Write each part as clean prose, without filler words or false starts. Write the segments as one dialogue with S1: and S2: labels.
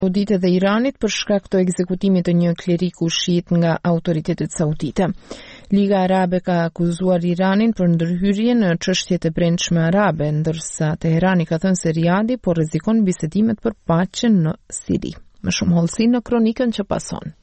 S1: Saudite dhe Iranit për shkak të ekzekutimit të një kleriku shiit nga autoritetet saudite. Liga Arabe ka akuzuar Iranin për ndërhyrje në çështjet e brendshme arabe, ndërsa Teherani ka thënë se Riadi po rrezikon bisedimet për paqen në Siri. Më shumë hollësi në kronikën që pason.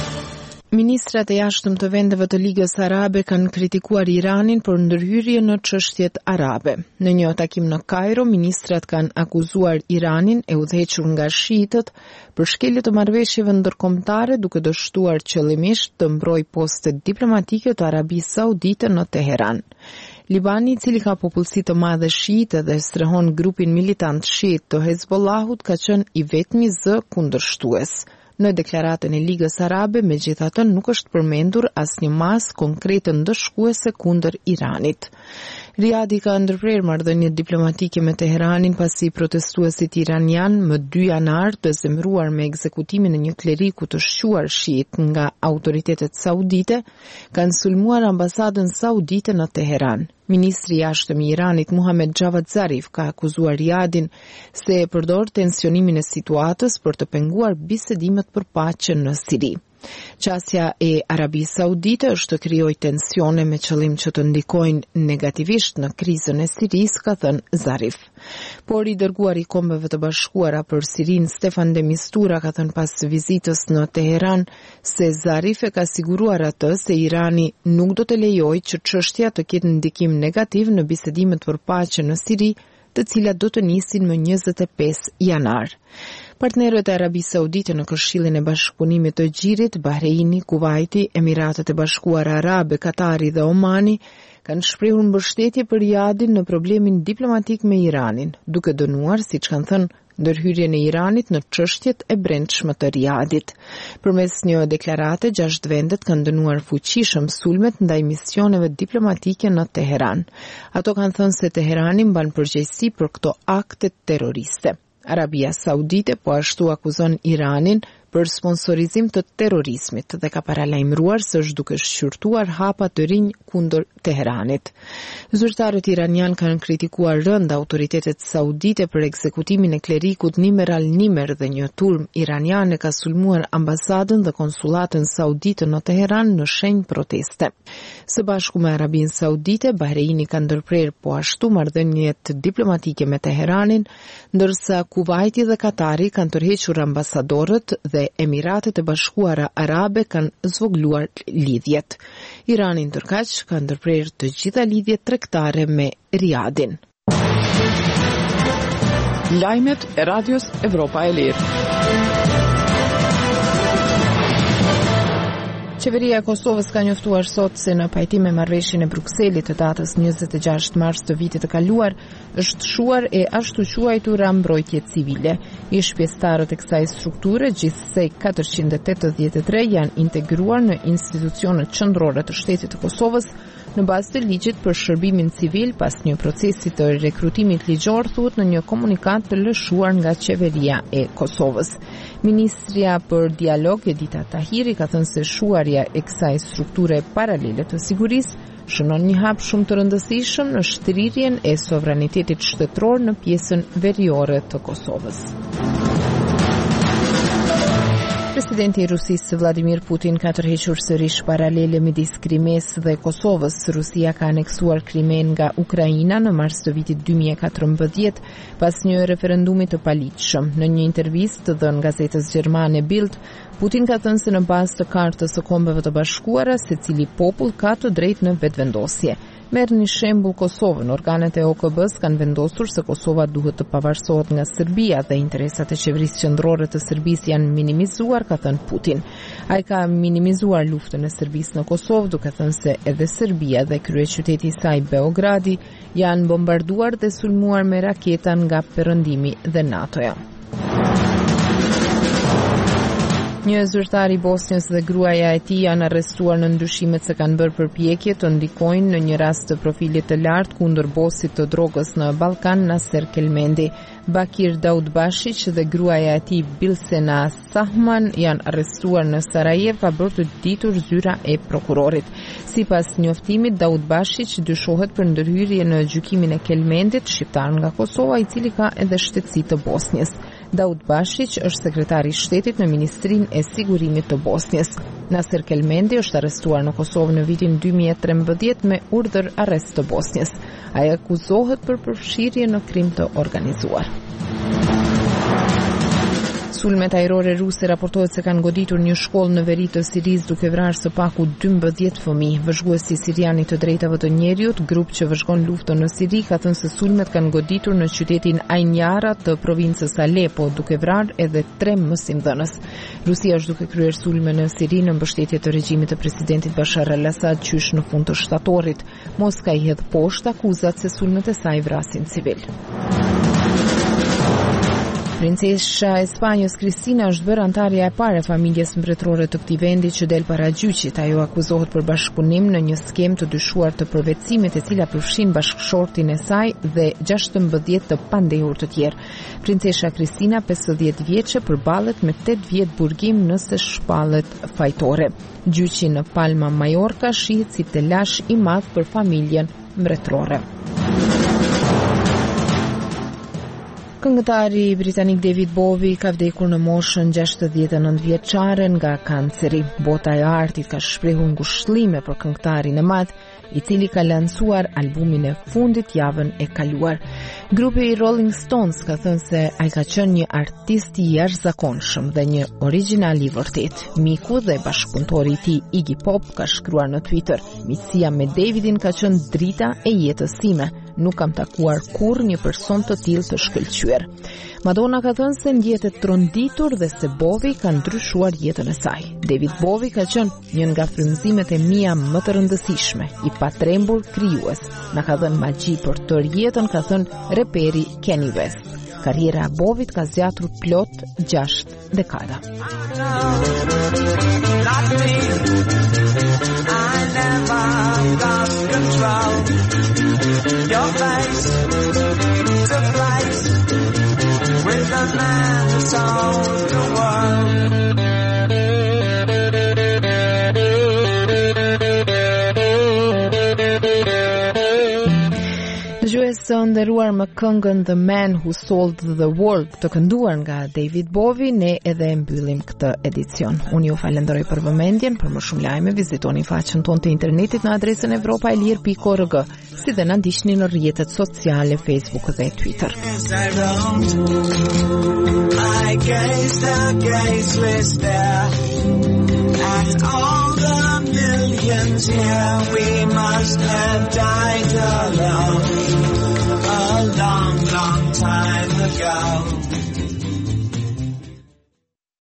S1: Ministrat e jashtëm të vendeve të Ligës Arabe kanë kritikuar Iranin për ndërhyrje në çështjet arabe. Në një takim në Kairo, ministrat kanë akuzuar Iranin, e udhëhequr nga shiitët, për shkelje të marrëveshjeve ndërkombëtare, duke dështuar qëllimisht të mbrojë postet diplomatike të Arabisë Saudite në Teheran. Libani, i cili ka popullsi të madhe shiite dhe strehon grupin militant shiit të Hezbollahut, ka qenë i vetmi zë kundërshtues. Në deklaratën e Ligës Arabe, megjithatë nuk është përmendur asnjë masë konkrete ndëshkuese kundër Iranit. Riadi ka ndërprer marrëdhënie diplomatike me Teheranin pasi protestuesit iranian më 2 janar të zemëruar me ekzekutimin e një kleriku të shquar shiit nga autoritetet saudite kanë sulmuar ambasadën saudite në Teheran. Ministri i jashtëm i Iranit Muhammad Javad Zarif ka akuzuar Riadin se e përdor tensionimin e situatës për të penguar bisedimet për paqen në Siri. Qasja e Arabisë Saudite është të krijojë tensione me qëllim që të ndikojnë negativisht në krizën e Sirisë, ka thënë Zarif. Por i dërguari i Kombeve të Bashkuara për Sirinë Stefan de Mistura ka thënë pas vizitës në Teheran se Zarif e ka siguruar atë se Irani nuk do të lejojë që çështja të ketë ndikim negativ në bisedimet për paqen në Siri, të cilat do të nisin më 25 janar. Partnerët e Arabisë Saudite në Këshillin e Bashkëpunimit të Gjirit, Bahreini, Kuvaiti, Emiratet e Bashkuara Arabe, Katari dhe Omani kanë shprehur mbështetje për Riadin në problemin diplomatik me Iranin, duke dënuar, siç kanë thënë, ndërhyrjen e Iranit në çështjet e brendshme të Riadit. Përmes një deklarate, 6 vendet kanë dënuar fuqishëm sulmet ndaj misioneve diplomatike në Teheran. Ato kanë thënë se Teherani mban përgjegjësi për këto akte terroriste. Arabia Saudite po ashtu akuzon Iranin për sponsorizim të terrorizmit dhe ka paralajmëruar se është duke shqyrtuar hapa të rinj kundër Teheranit. Zyrtarët iranian kanë kritikuar rënd autoritetet saudite për ekzekutimin e klerikut Nimer al-Nimer dhe një turm iranian e ka sulmuar ambasadën dhe konsulatën saudite në Teheran në shenjë proteste. Së bashku me Arabinë Saudite, Bahreini ka ndërprer po ashtu marrëdhëniet diplomatike me Teheranin, ndërsa Kuvaiti dhe Katari kanë tërhequr ambasadorët dhe Emiratet e Bashkuara Arabe kanë zvogluar lidhjet. Irani ndërkaq ka ndërprer të gjitha lidhjet tregtare me Riadin.
S2: Lajmet e Radios Evropa e Lirë.
S1: Qeveria e Kosovës ka njoftuar sot se në pajtim me marrëveshjen e Brukselit të datës 26 mars të vitit të kaluar, është shuar e ashtu quajtura mbrojtje civile. Ish pjesëtarët e kësaj strukture, gjithsej 483, janë integruar në institucionet qendrore të Shtetit të Kosovës në bazë të ligjit për shërbimin civil pas një procesi të rekrutimit ligjor, thuhet në një komunikat të lëshuar nga Qeveria e Kosovës. Ministria për Dialog Edita Tahiri ka thënë se shuarja e kësaj strukture paralele të sigurisë shënon një hap shumë të rëndësishëm në shtrirjen e sovranitetit shtetëror në pjesën veriore të Kosovës. Presidenti i Rusisë Vladimir Putin ka tërhequr sërish paralele midis Krimes dhe Kosovës. Rusia ka aneksuar Krimen nga Ukraina në mars të vitit 2014 pas një referendumi të paligjshëm. Në një intervistë të dhënë gazetës gjermane Bild, Putin ka thënë se në bazë të Kartës së Kombeve të Bashkuara, secili popull ka të drejtë në vetëvendosje. Merr një shembull Kosovën. Organet e OKB-s kanë vendosur se Kosova duhet të pavarësohet nga Serbia dhe interesat e qeverisë qendrore të Serbisë janë minimizuar, ka thënë Putin. Ai ka minimizuar luftën e Serbisë në Kosovë, duke thënë se edhe Serbia dhe kryeqyteti i saj Beogradi janë bombarduar dhe sulmuar me raketa nga Perëndimi dhe NATO-ja. Një zyrtar i Bosnjës dhe gruaja e tij janë arrestuar në ndryshimet se kanë bërë përpjekje të ndikojnë në një rast të profilit të lartë kundër bosit të drogës në Ballkan, Naser Kelmendi. Bakir Daudbashić dhe gruaja e tij Bilsena Sahman janë arrestuar në Sarajevo, ka bërë të ditur zyra e prokurorit. Sipas njoftimit, Daudbashić dyshohet për ndërhyrje në gjykimin e Kelmendit, shqiptar nga Kosova, i cili ka edhe shtetësi të Bosnjës. Daud Bashić është sekretari i shtetit në Ministrinë e Sigurimit të Bosnjës. Nasir Kelmendi është arrestuar në Kosovë në vitin 2013 me urdhër arrest të Bosnjës. Ai akuzohet për përfshirje në krim të organizuar. Sulmet ajrore ruse raportohet se kanë goditur një shkollë në veri të Sirisë duke vrarë së paku 12 fëmijë. Vëzhguesi siriani të drejtave të njerëzit, grup që vëzhgon luftën në Siri, ka thënë se sulmet kanë goditur në qytetin Ain Yara të provincës Aleppo, duke vrarë edhe 3 mësimdhënës. Rusia është duke kryer sulme në Siri në mbështetje të regjimit të presidentit Bashar al-Assad qysh në fund të shtatorit. Moska i hedh poshtë akuzat se sulmet e saj vrasin civil. Princesha e Spanjës Cristina është bërë antarja e parë e familjes mbretërore të këtij vendi që del para gjyqit. Ajo akuzohet për bashkëpunim në një skemë të dyshuar të përvetësimit e cila përfshin bashkëshortin e saj dhe 16 të pandehur të tjerë. Princesha Cristina, 50 vjeçe, përballet me 8 vjet burgim nëse shpallet fajtore. Gjyqi në Palma Mallorca shihet si telash i madh për familjen mbretërore. Këngëtari britanik David Bowie ka vdekur në moshën 69 vjeçare nga kanceri. Bota e artit ka shprehur ngushëllime për këngëtarin e madh, i cili ka lancuar albumin e fundit javën e kaluar. Grupi Rolling Stones ka thënë se ai ka qenë një artist i jashtëzakonshëm dhe një origjinal i vërtet. Miku dhe bashkëpunëtori i tij Iggy Pop ka shkruar në Twitter: "Miqësia me Davidin ka qenë drita e jetës sime. Nuk kam takuar kurrë një person të tillë të shkëlqyer." Madonna ka thënë se ndjehet e tronditur dhe se Bowie ka ndryshuar jetën e saj. David Bowie ka qenë një nga frymëzimet e mia më të rëndësishme, i patrembur krijues. Na ka dhënë magji për tërë jetën, ka thënë reperi Kanye West. Karriera e Bowie ka zgjatur plot 6 dekada.
S3: Your face to face with the man who sold the world.
S1: Dëgjues nderuar, me këngën The Man Who Sold the World të kënduar nga David Bowie, ne edhe mbyllim këtë edicion. Unë ju falenderoj për vëmendjen. Për më shumë lajme vizitoni faqen tonë të internetit në adresën evropaelir.org, si dhe na ndiqni në rrjetet sociale Facebook dhe Twitter.
S3: I gazed a gazeless stare at all the millions here. We must have died alone a long, long time ago.